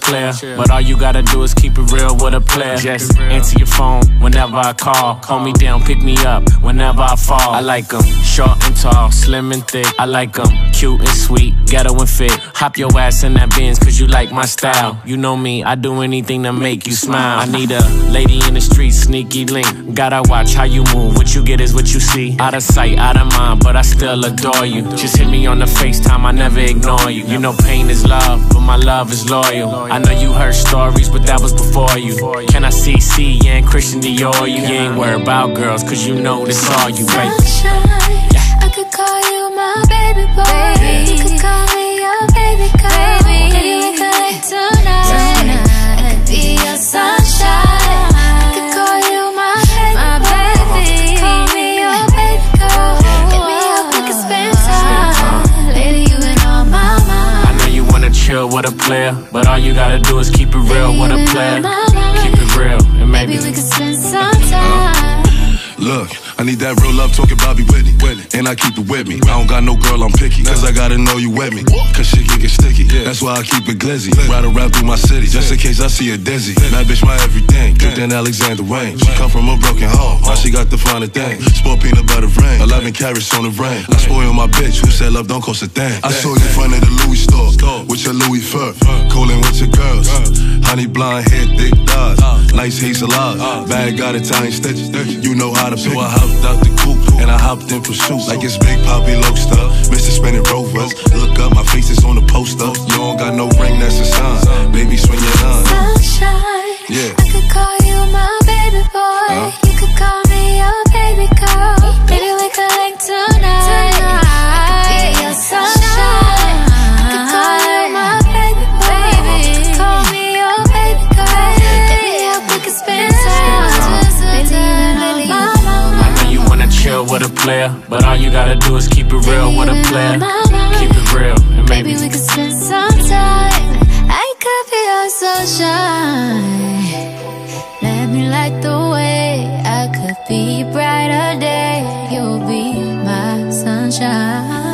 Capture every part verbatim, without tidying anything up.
player, but all you gotta do is keep it real with a player. Just answer your phone whenever I call. Hold me down, pick me up whenever I fall. I like them short and tall, slim and thick. I like them cute and sweet, ghetto and fit. Hop your ass in that Benz cause you like my style. You know me, I do anything to make you smile. I need a lady in the street, sneaky link. Gotta watch how you move, what you get is what you see. Out of sight, out of mind, but I still adore you. Just hit me on the FaceTime, I never ignore you. You know pain is love, but my love is loyal. I know you heard stories, but that was before you. Can I see C and Christian Dior? You ain't worried about girls, cause you know this all you, baby. Yeah. I could call you my baby boy. Baby. You could call me your baby girl. Baby, baby we could late tonight. tonight. I could be your sunshine. I could call you my baby my baby. Call me your baby girl. Hit me up, we could spend time. Lady, you been on my mind. I know you wanna chill with a player, but all you gotta do is keep it real with a player. Keep it real, and maybe, maybe we could spend some time. Look, I need that real love talking Bobby Whitney, and I keep it with me. I don't got no girl, I'm picky, cause I gotta know you with me. Cause shit can get sticky, that's why I keep it glizzy. Ride around through my city, just in case I see a dizzy. That bitch my everything, good than Alexander Wayne. She come from a broken home, now she got the finer thing. Sport peanut butter rain, eleven carats on the rain. I spoil my bitch, who said love don't cost a thing. I saw you in front of the Louis store, with your Louis fur, coolin' with your girls. Honey blonde hair, thick thighs, nice hazel eyes, bag got Italian stitches, you know how to pick. So I hopped out the coupe, and I hopped in pursuit, like it's Big Poppy Loaster, Mister Spinning Rovers. Look up, my face is on the poster. You don't got no ring, that's a sign. Baby, swing your line. Sunshine, yeah. I could call you my baby boy. Uh? You could call me your baby girl. Baby, we could link tonight. tonight. I could be your sunshine. I could call you my baby boy. Baby, call me your baby girl. Hit me up, we could spend time. Chill with a player, but all you gotta do is keep it real with a player. Keep it real, and maybe, maybe we could spend some time. I could be your sunshine. Let me light the way. I could be a brighter day. You'll be my sunshine.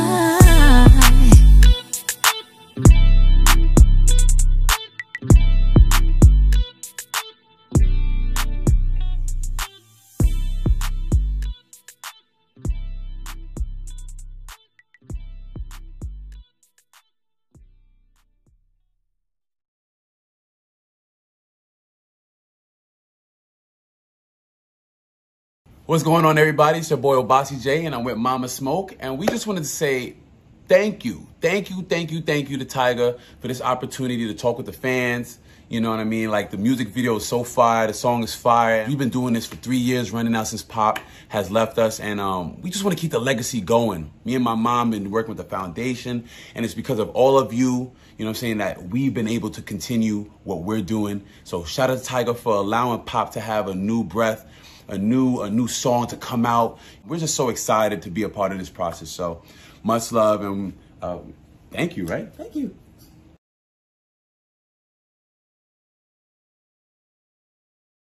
What's going on, everybody? It's your boy Obasi J, and I'm with Mama Smoke, and we just wanted to say thank you, thank you, thank you, thank you to Tyga for this opportunity to talk with the fans. You know what I mean? Like, the music video is so fire, the song is fire. We've been doing this for three years, running out since Pop has left us, and um, we just want to keep the legacy going. Me and my mom been working with the foundation, and it's because of all of you, you know what I'm saying, that we've been able to continue what we're doing. So shout out to Tyga for allowing Pop to have a new breath, a new a new song to come out. We're just so excited to be a part of this process. So much love, and uh, thank you, right? Thank you.